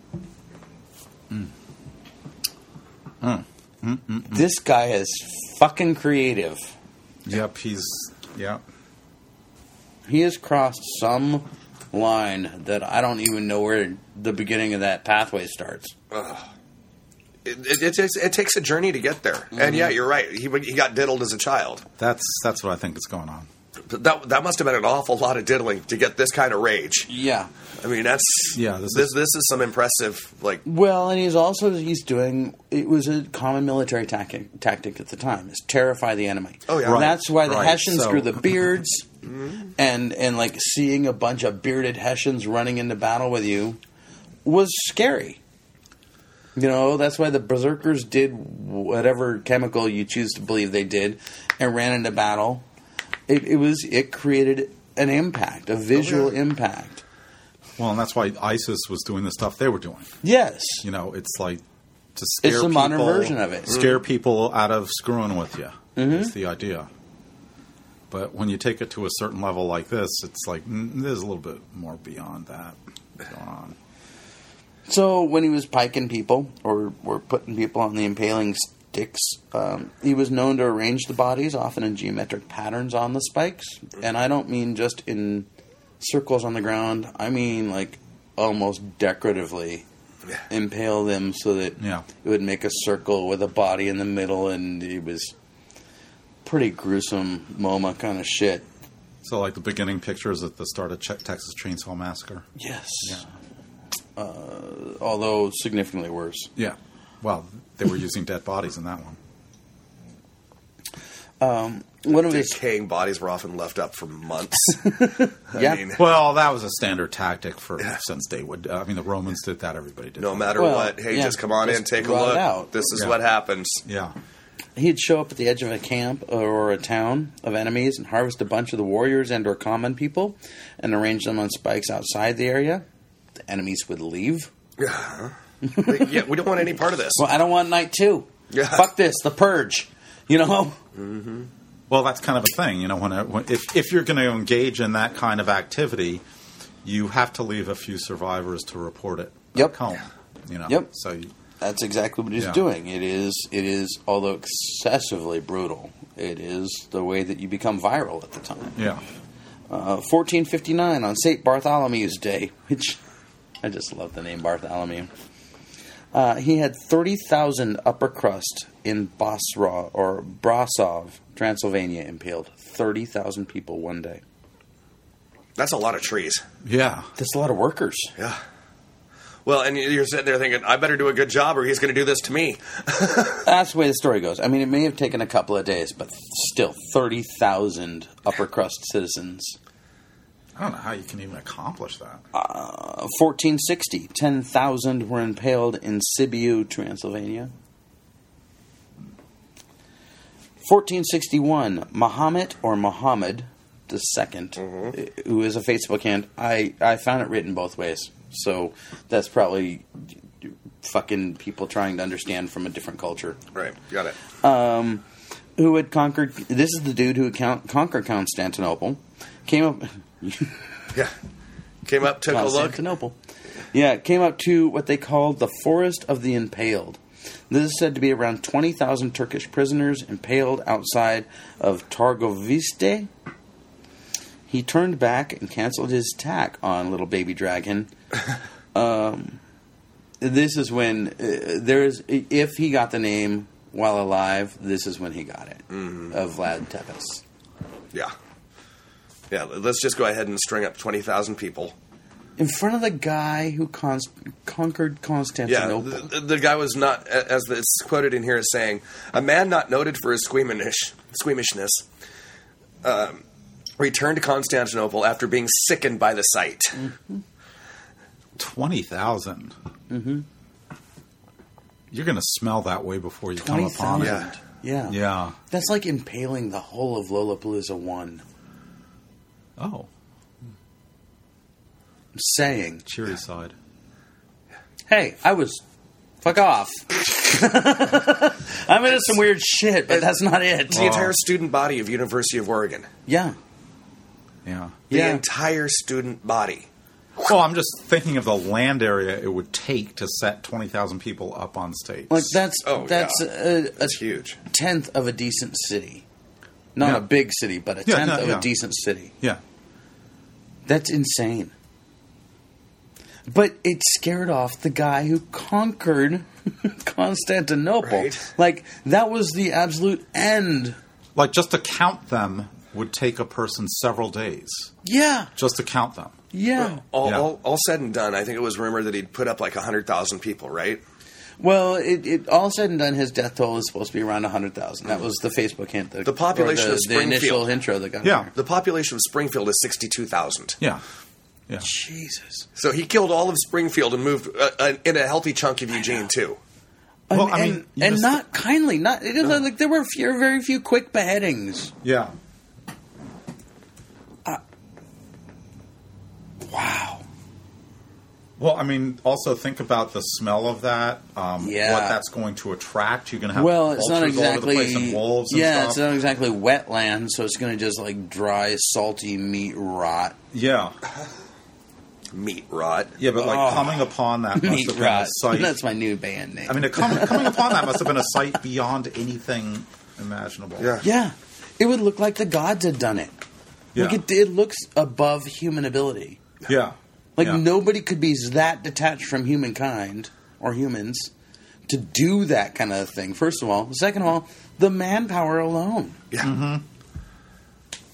This guy is fucking creative. yep. He's yep. He has crossed some line that I don't even know where the beginning of that pathway starts. It, it, it, takes, it takes a journey to get there. Mm-hmm. And yeah, you're right. He, he got diddled as a child. That's that's what I think is going on. But that, that must have been an awful lot of diddling to get this kind of rage. Yeah. I mean, that's Yeah, this This is- this is some impressive like. Well, and he's also he's doing. It was a common military tactic tactic at the time: is terrify the enemy. Oh, yeah. And Right, that's why the right, Hessians so- grew the beards, and and like seeing a bunch of bearded Hessians running into battle with you was scary. You know, that's why the berserkers did whatever chemical you choose to believe they did, and ran into battle. It, it was it created an impact, a visual impact. Well, and that's why ISIS was doing the stuff they were doing. Yes. You know, it's like to scare It's the modern people- version of it. Scare people out of screwing with you. Is the idea. But when you take it to a certain level like this, it's like mm, there's a little bit more beyond that going on. So when he was piking people or, or putting people on the impaling sticks, um, he was known to arrange the bodies, often in geometric patterns on the spikes. And I don't mean just in circles on the ground. I mean like almost decoratively impale them so that Yeah. it would make a circle with a body in the middle, and it was pretty gruesome MoMA kind of shit. So, like the beginning pictures at the start of Ch- Texas Chainsaw Massacre. Yes. Yeah. Uh, although significantly worse. Yeah. Well, they were using dead bodies in that one. Um, one of his Decaying bodies were often left up for months. I Yeah. mean, Well, that was a standard tactic for Yeah. since they would. I mean, the Romans did that. Everybody did. no that. matter Well, what, hey, yeah, just come on just in, take a rot it look. out. This is Yeah. what happens. Yeah. He'd show up at the edge of a camp or a town of enemies and harvest a bunch of the warriors and or common people and arrange them on spikes outside the area. The enemies would leave. Yeah. yeah, we don't want any part of this. Well, I don't want night two. Yeah. Fuck this, the purge. You know? Well, that's kind of a thing, you know. When, it, when if if you're going to engage in that kind of activity, you have to leave a few survivors to report it Yep. back home. You know. Yep. So you, That's exactly what he's Yeah. doing. It is, it is, although excessively brutal, it is the way that you become viral at the time. yeah. Uh, fourteen fifty-nine on Saint Bartholomew's Day, which I just love the name Bartholomew. Uh, he had thirty thousand upper crust in Basra or Brasov, Transylvania, impaled. thirty thousand people one day. That's a lot of trees. Yeah. That's a lot of workers. Yeah. Well, and you're sitting there thinking, I better do a good job or he's going to do this to me. That's the way the story goes. I mean, it may have taken a couple of days, but still, thirty thousand upper crust citizens. I don't know how you can even accomplish that. Uh, fourteen sixty, ten thousand were impaled in Sibiu, Transylvania. fourteen sixty-one, Muhammad or Muhammad the second, Mm-hmm. who is a Facebook hand. I, I found it written both ways. So that's probably fucking people trying to understand from a different culture. Right, got it. Um, who had conquered, this is the dude who had count, conquered Constantinople. Came up... Yeah. Came up, took a look. Constantinople. Yeah, it came up to what they called the Forest of the Impaled. This is said to be around twenty thousand Turkish prisoners impaled outside of Targoviste. He turned back and canceled his attack on Little Baby Dragon. um, this is when uh, there's if he got the name while alive, this is when he got it Mm-hmm. of Vlad Tepes. Yeah. Yeah, let's just go ahead and string up twenty thousand people. In front of the guy who con- conquered Yeah, Constantinople. the, the guy was not, as it's quoted in here, as saying, a man not noted for his squeamish, squeamishness um, returned to Constantinople after being sickened by the sight. Mm-hmm. Twenty thousand. Mm-hmm. You're going to smell that way before you come twenty upon it. thousand. Yeah. Yeah. That's like impaling the whole of Lollapalooza one. Oh, I'm saying. cheery side. Hey, I was... Fuck off. I'm into some weird shit, but that's not it. The entire student body of University of Oregon. Yeah. Yeah. The Yeah. entire student body. Well, I'm just thinking of the land area it would take to set twenty thousand people up on stage. Like, that's Oh, that's yeah. a, a That's huge. tenth of a decent city. Not Yeah. a big city, but a Yeah, tenth no, of yeah. a decent city. Yeah. That's insane. But it scared off the guy who conquered Constantinople. Right. Like, that was the absolute end. Like, just to count them would take a person several days. Yeah. Just to count them. Yeah. All, Yeah. all, all said and done, I think it was rumored that he'd put up like one hundred thousand people, right? Well, it, it all said and done, his death toll is supposed to be around one hundred thousand. That was the Facebook hint. That, The population or the, of the initial Springfield. intro that got Yeah. there. The population of Springfield is sixty-two thousand. Yeah. Yeah. Jesus. So he killed all of Springfield and moved uh, uh, in a healthy chunk of Eugene, too. Well, and, I mean, and, you and just- not kindly. Not it isn't like there were few, very few quick beheadings. Yeah. Wow. Well, I mean, also think about the smell of that. Um, Yeah. What that's going to attract. You're going to have Well, it's not vultures all over exactly. the place and wolves and yeah, stuff. it's not exactly wetland, so it's going to just like dry, salty meat rot. Yeah. Meat rot. Yeah, but like Oh. coming upon that must Meat have been a rot. sight. That's my new band name. I mean, a com- coming upon that must have been a sight beyond anything imaginable. Yeah. yeah, it would look like the gods had done it. Like Yeah. it, it looks above human ability. Yeah. Like Yeah. nobody could be that detached from humankind or humans to do that kind of thing. First of all, second of all, the manpower alone. Yeah. Mm-hmm.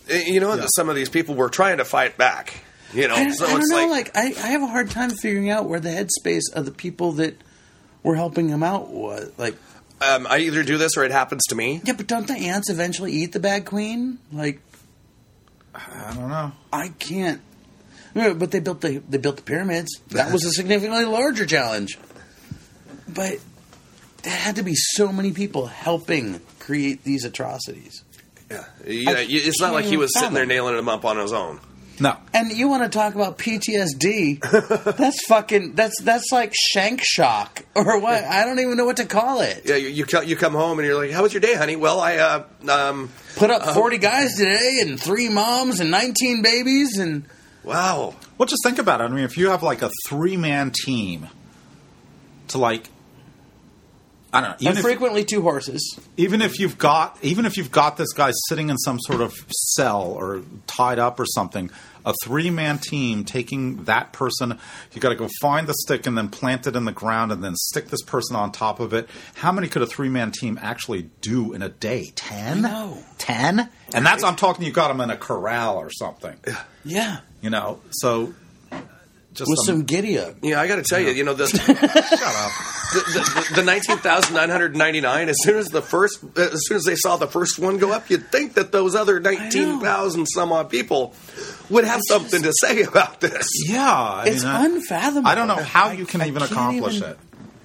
You know, Yeah. some of these people were trying to fight back. You know, I, so I don't it's know. like, Like, I, I have a hard time figuring out where the headspace of the people that were helping him out was. Like, um, I either do this or it happens to me. yeah, but don't the ants eventually eat the bad queen? Like, I don't know. I can't. No, but they built the they built the pyramids. That was a significantly larger challenge. But there had to be so many people helping create these atrocities. Yeah, you know, it's not can't like he even was sitting there fathom. nailing them up on his own. No. And you want to talk about P T S D? That's fucking. That's that's like shank shock or what? I don't even know what to call it. Yeah, you you, co- you come home and you're like, "How was your day, honey?" Well, I uh, um, Put up forty guys today, and three moms, and nineteen babies, and wow. Well, just think about it. I mean, if you have like a three-man team to like, I don't know, even and if, frequently two horses. even if you've got even if you've got this guy sitting in some sort of cell or tied up or something, a three-man team taking that person, you got to go find the stick and then plant it in the ground and then stick this person on top of it. How many could a three-man team actually do in a day? Ten? No. Ten? And that's I'm talking. You got them in a corral or something. Yeah, You know, so just with some- some giddy up. Yeah, I got to tell you, you know, the shut up. the, the, the nineteen thousand nine hundred ninety-nine. As soon as the first, as soon as they saw the first one go up, you'd think that those other nineteen thousand some odd people would have It's something just- to say about this. Yeah, I It's mean, I- unfathomable. I don't know how I- you can I even can't accomplish even- it.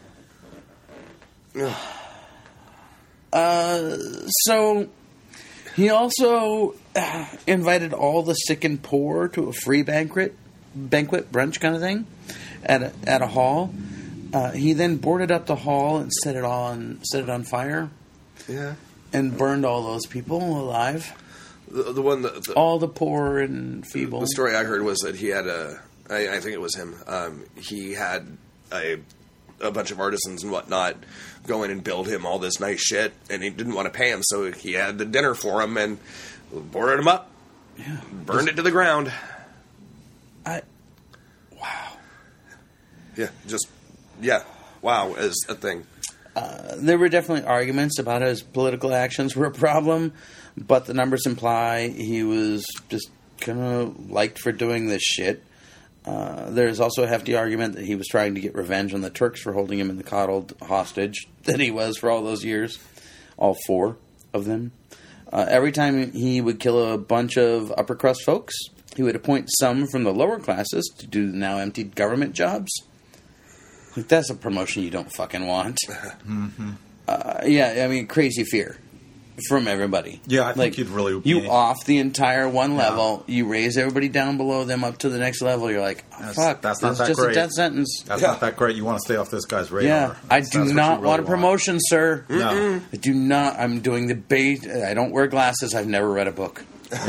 So he also uh, invited all the sick and poor to a free banquet, banquet brunch kind of thing, at a, at a hall. Uh, he then boarded up the hall and set it on set it on fire Yeah, and burned all those people alive. the, the one that the, All the poor and feeble. the story I heard was that he had a, I, I think it was him. Um, he had a a bunch of artisans and whatnot go in and build him all this nice shit, and he didn't want to pay him, so he had the dinner for him and boarded him up, Yeah. burned it to the ground. I, wow. Yeah, just yeah, wow, is a thing. There were definitely arguments about his political actions were a problem, but the numbers imply he was just kind of liked for doing this shit. Uh, there's also a hefty argument that he was trying to get revenge on the Turks for holding him in the coddled hostage that he was for all those years, all four of them. Uh, every time he would kill a bunch of upper crust folks, he would appoint some from the lower classes to do the now empty government jobs. Like, that's a promotion you don't fucking want. Mm-hmm. Uh, yeah, I mean, crazy fear from everybody. Yeah, I think like, you'd really- you yeah. off the entire one level. You raise everybody down below them up to the next level. You're like, oh, That's- fuck, that's not this is that just great. a death sentence. That's Yeah. not that great. You want to stay off this guy's radar. Yeah, I That's- do that's what not you really want a promotion, sir. No. I do not. I'm doing the bait. I don't wear glasses. I've never read a book.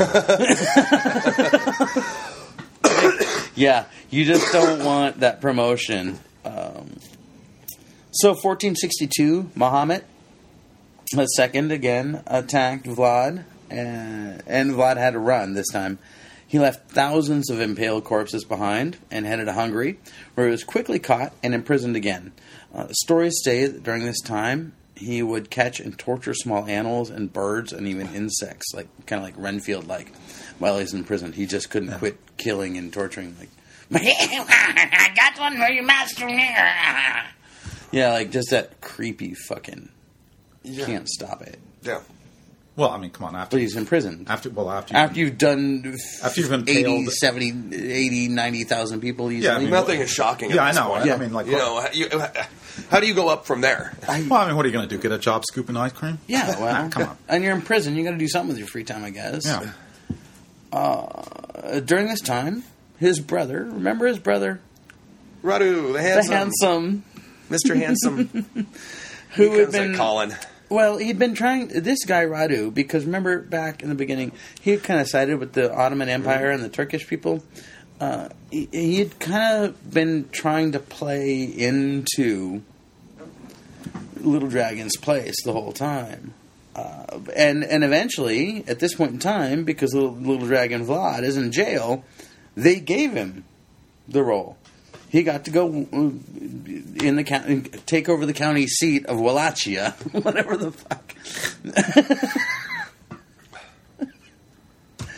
Yeah, you just don't want that promotion. Um, so, fourteen sixty-two, Muhammad the second again attacked Vlad, and, and Vlad had to run this time. He left thousands of impaled corpses behind and headed to Hungary, where he was quickly caught and imprisoned again. Uh, stories say that during this time, he would catch and torture small animals and birds and even insects, like kind of like Renfield-like, while he's in prison. He just couldn't quit killing and torturing. Like, I got one for you, master. Yeah, like just that creepy fucking. Yeah. Can't stop it. Yeah. Well, I mean, come on. After But he's in prison. after well after you, After you've done After you've been eighty, tailed- seventy, eighty, ninety thousand people easily. Yeah, I mean, Nothing is shocking. Yeah, at I this know. point. I mean, like, you know, how, you, how do you go up from there? well, I mean, what are you going to do? Get a job scooping ice cream? Yeah, well, Come on. And you're in prison. You got to do something with your free time, I guess. Yeah. Uh, during this time, his brother, remember his brother, Radu, the the handsome, handsome, Mister Handsome, who he had comes like been Colin. Well, he'd been trying this guy Radu because remember back in the beginning he had kind of sided with the Ottoman Empire and the Turkish people. Uh, he, he had kind of been trying to play into Little Dragon's place the whole time, uh, and and eventually at this point in time, because Little, Little Dragon Vlad is in jail, they gave him the role. He got to go in the county, take over the county seat of Wallachia, whatever the fuck.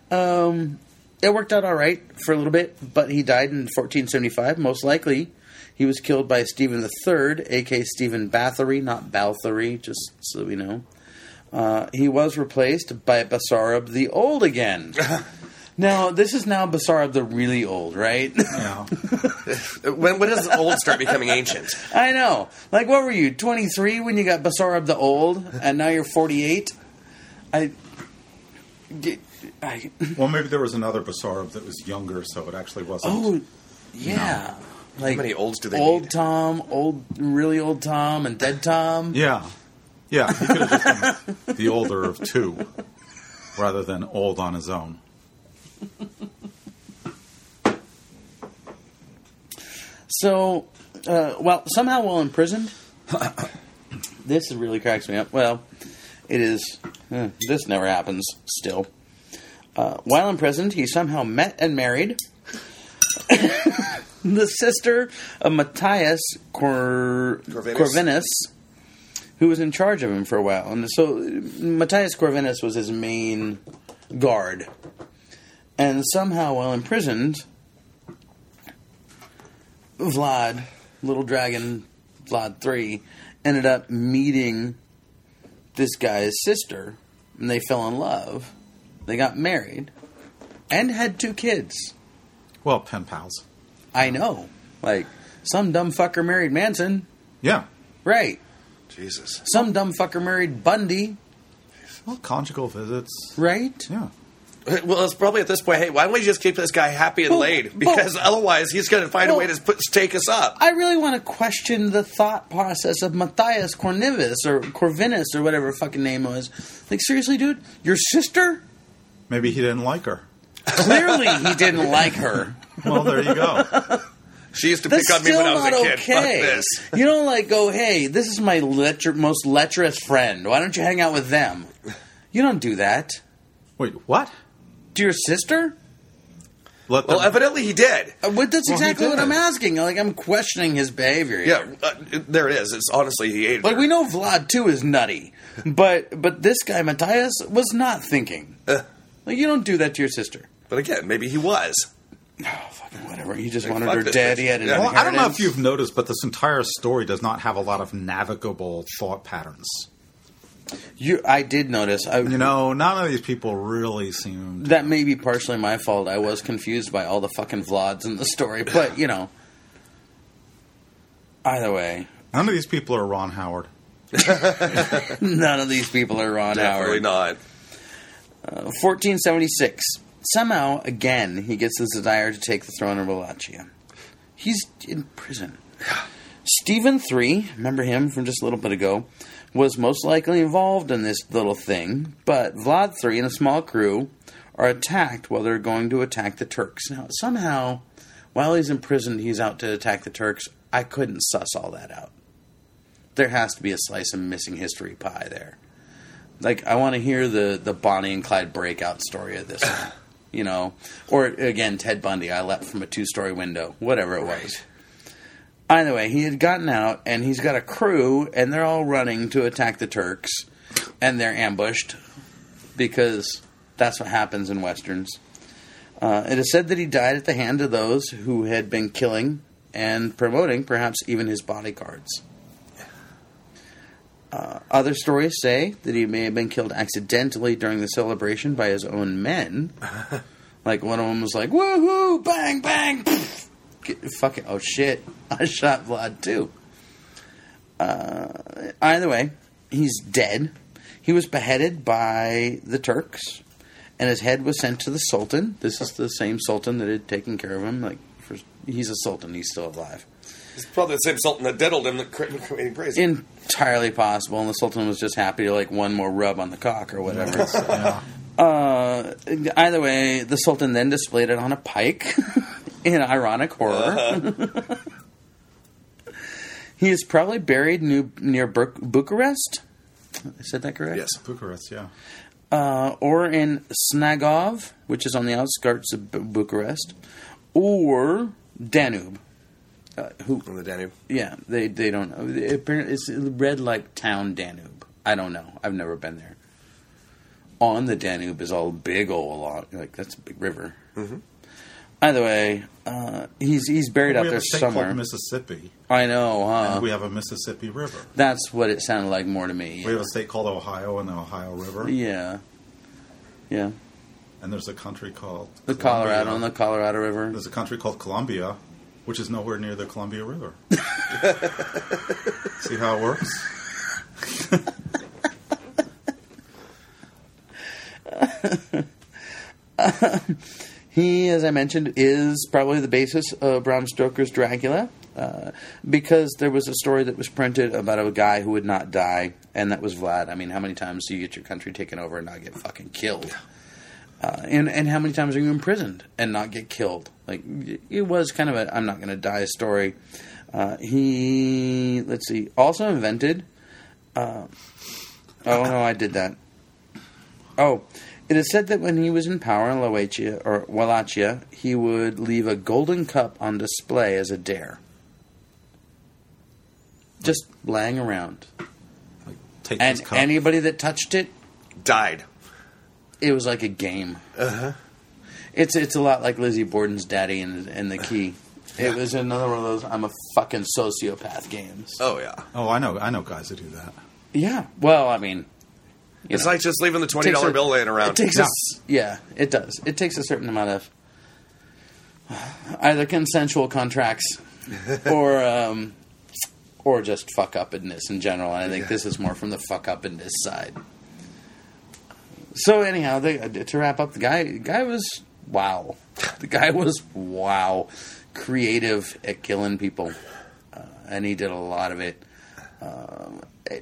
Um, it worked out all right for a little bit, but he died in fourteen seventy-five. Most likely, he was killed by Stephen the Third, a k a. Stephen Bathory, not Balthory, just so we know. Uh, he was replaced by Basarab the Old again. Now, this is now Basarab the really old, right? Yeah. when, when does old start becoming ancient? I know. Like, what were you, twenty-three when you got Basarab the Old, and now you're forty-eight? I... I Well, maybe there was another Basarab that was younger, so it actually wasn't. oh, yeah. Like, How many olds do they Old need? Tom, old, really old Tom, and Dead Tom. Yeah. Yeah, he could have just been the older of two, rather than old on his own. So, uh, well, somehow while imprisoned, this really cracks me up. Well, it is, uh, this never happens still. Uh, while imprisoned, he somehow met and married the sister of Matthias Cor- Corvinus. Corvinus, who was in charge of him for a while. And so Matthias Corvinus was his main guard. And somehow while imprisoned, Vlad, Little Dragon Vlad three, ended up meeting this guy's sister, and they fell in love. They got married, and had two kids. Well, pen pals. I know. Like, some dumb fucker married Manson. Yeah. Right. Jesus. Some dumb fucker married Bundy. Well, conjugal visits. Right? Yeah. Well, it's probably at this point, hey, why don't we just keep this guy happy and Well, laid? Because well, otherwise he's going to find well, a way to put, take us up. I really want to question the thought process of Matthias Corvinus or Corvinus or whatever fucking name it was. Like, seriously, dude? Your sister? Maybe he didn't like her. Clearly he didn't like her. Well, there you go. She used to That's pick on me still when I was not a kid. okay. Fuck this. You don't like go, hey, this is my lecher- most lecherous friend. Why don't you hang out with them? You don't do that. Wait, what? To your sister? Let Well, them- evidently he did. Uh, what- that's Well, he exactly what did. I'm asking. Like, I'm questioning his behavior Yeah, here. uh, there it is. It's honestly, he ate Like, her. we know Vlad, too, is nutty. But but this guy, Matthias, was not thinking. Uh, Like, you don't do that to your sister. but again, maybe he was. Oh, fucking whatever. He just Like, wanted fuck her this dead. bitch. He had an Yeah. Well, I don't know if inheritance. you've noticed, but this entire story does not have a lot of navigable thought patterns. You, I did notice. I, You know, none of these people really seemed... That may be partially my fault. I was confused by all the fucking Vlads in the story. But, you know. Either way. None of these people are Ron Howard. None of these people are Ron Definitely Howard. not. Uh, fourteen seventy-six. Somehow, again, he gets his desire to take the throne of Wallachia. He's in prison. Stephen the Third, remember him from just a little bit ago, was most likely involved in this little thing, but Vlad the Third and a small crew are attacked while they're going to attack the Turks. Now, somehow, while he's imprisoned, he's out to attack the Turks. I couldn't suss all that out. There has to be a slice of missing history pie there. Like, I want to hear the, the Bonnie and Clyde breakout story of this one. You know? Or, again, Ted Bundy. I leapt from a two-story window. Whatever it was. Either way, he had gotten out, and he's got a crew, and they're all running to attack the Turks. And they're ambushed. Because that's what happens in Westerns. Uh, it is said that he died at the hand of those who had been killing and promoting, perhaps even his bodyguards. Uh, other stories say that he may have been killed accidentally during the celebration by his own men. Like, one of them was like, woohoo, bang, bang, pff. Get, fucking, oh shit, I shot Vlad too. Uh, either way, he's dead. He was beheaded by the Turks, and his head was sent to the Sultan. This is the same Sultan that had taken care of him. Like, for, he's a Sultan, he's still alive. It's probably the same Sultan that diddled him that created praise. Entirely possible, and the Sultan was just happy to, like, one more rub on the cock or whatever. Yeah. uh, either way, the Sultan then displayed it on a pike in ironic horror. Uh-huh. He is probably buried new, near Bur- Bucharest. I said that correct? Yes. Bucharest, yeah. Uh, or in Snagov, which is on the outskirts of Bu- Bucharest, or Danube. Uh, who? From the Danube. Yeah, they they don't know. It, apparently, it's read like town Danube. I don't know. I've never been there. on the Danube is all big old lot. Like, that's a big river. Mm-hmm. Either way, uh, he's he's buried we out have there a state somewhere. called Mississippi. I know, huh? And we have a Mississippi River. That's what it sounded like more to me. Yeah. We have a state called Ohio and the Ohio River. Yeah. Yeah. And there's a country called The Columbia. Colorado and the Colorado River. There's a country called Columbia, which is nowhere near the Columbia River. See how it works? He, as I mentioned, is probably the basis of Bram Stoker's Dracula, uh, because there was a story that was printed about a guy who would not die, and that was Vlad. I mean, how many times do you get your country taken over and not get fucking killed? Uh, and, and how many times are you imprisoned and not get killed? Like, it was kind of a I'm not going to die story. Uh, he, let's see, also invented... Uh, oh, no, I did that. Oh, it is said that when he was in power in Wallachia, or Wallachia, he would leave a golden cup on display as a dare. Just laying around. Like, take And this cup. anybody that touched it, Died. it was like a game. Uh-huh. It's it's a lot like Lizzie Borden's Daddy and, and the Key. It was another one of those I'm a fucking sociopath games. Oh, yeah. Oh, I know. I know guys that do that. Yeah. Well, I mean... you It's know, like just leaving the twenty takes dollar a- bill laying around. It takes Yeah. a s- yeah, it does. It takes a certain amount of either consensual contracts or um, or just fuck uppedness in general. And I think Yeah. this is more from the fuck uppedness side. So anyhow, the, to wrap up, the guy the guy was wow. The guy was wow, creative at killing people, uh, and he did a lot of it. Um, it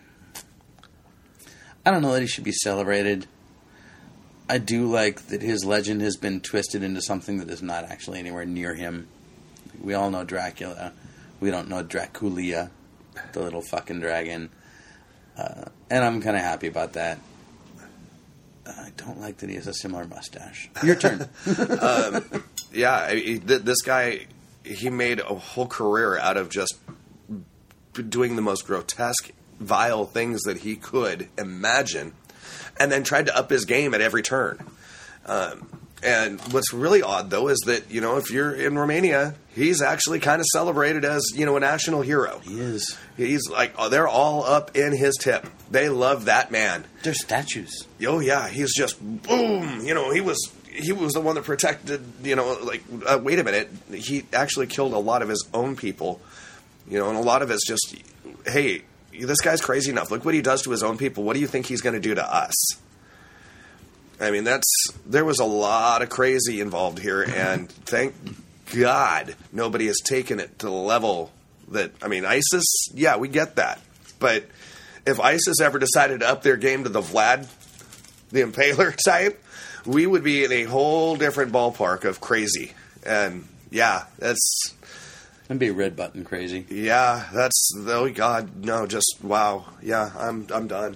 I don't know that he should be celebrated. I do like that his legend has been twisted into something that is not actually anywhere near him. We all know Dracula. We don't know Draculia, the little fucking dragon. Uh, and I'm kind of happy about that. I don't like that he has a similar mustache. Your turn. um, yeah, I, he- th- this guy, he made a whole career out of just b- doing the most grotesque, vile things that he could imagine, and then tried to up his game at every turn. Um, and what's really odd, though, is that, you know, if you're in Romania, he's actually kind of celebrated as, you know, a national hero. He is. He's like, oh, they're all up in his tip. They love that man. They're statues. Oh yeah, he's just boom. You know, he was he was the one that protected. You know, like uh, wait a minute, he actually killed a lot of his own people. You know, and a lot of it's just, hey, this guy's crazy enough. Look what he does to his own people. What do you think he's going to do to us? I mean, that's there was a lot of crazy involved here, and thank God nobody has taken it to the level that, I mean, ISIS. Yeah, we get that, but if ISIS ever decided to up their game to the Vlad the Impaler type, we would be in a whole different ballpark of crazy. And yeah, that's That'd be red button crazy. yeah, that's oh God, no, just wow. Yeah, I'm I'm done.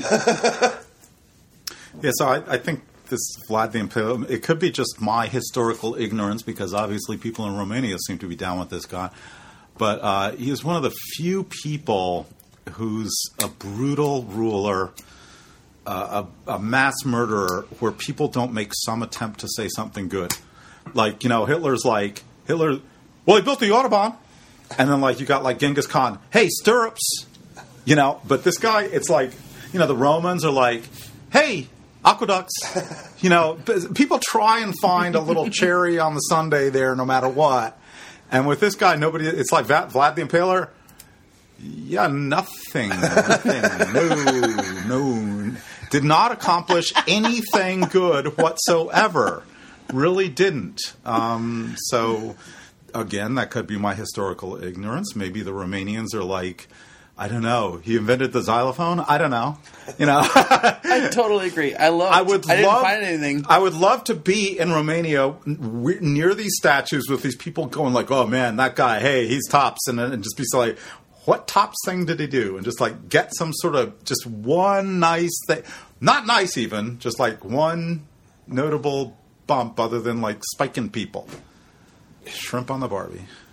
Yeah, so I, I think this Vlad the Impaler, it could be just my historical ignorance, because obviously people in Romania seem to be down with this guy. But uh, he is one of the few people who's a brutal ruler, uh, a, a mass murderer, where people don't make some attempt to say something good. Like, you know, Hitler's like, Hitler, well, he built the Autobahn. And then, like, you got, like, Genghis Khan, hey, stirrups. You know, but this guy, it's like, you know, the Romans are like, hey, aqueducts. You know, people try and find a little cherry on the sundae there no matter what. And with this guy, nobody, it's like Vlad the Impaler. Yeah, nothing. Nothing. No, no. Did not accomplish anything good whatsoever. Really didn't. Um, so, again, that could be my historical ignorance. Maybe the Romanians are like, I don't know. He invented the xylophone? I don't know. You know? I totally agree. I love. I would I didn't love, find anything. I would love to be in Romania n- near these statues with these people going like, oh man, that guy, hey, he's tops. And, and just be so like, what tops thing did he do? And just like get some sort of, just one nice thing. Not nice even, just like one notable bump other than like spiking people. Shrimp on the Barbie.